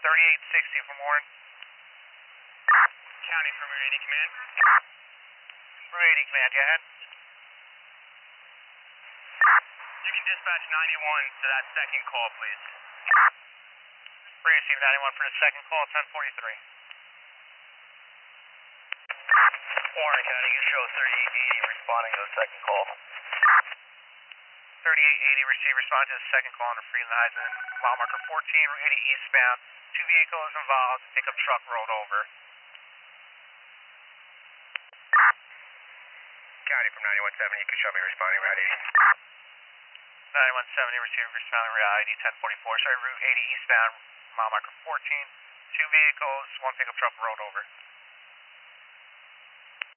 3860 from Warren. County from Route 80 Command. Route 80 Command, go ahead. You can dispatch 91 to that second call, please. Receive 91 for the second call, 1043. Warren County, you show 3880 responding to the second call. 3880 receive, respond to the second call on the Freeland Heisman, mile marker 14, Route 80 eastbound. 2 vehicles involved, pickup truck rolled over. County from 917, you can show me responding Route 80. 917, receive, responding Route 80, 1044, sorry, Route 80 eastbound, mile marker 14. 2 vehicles, 1 pickup truck rolled over.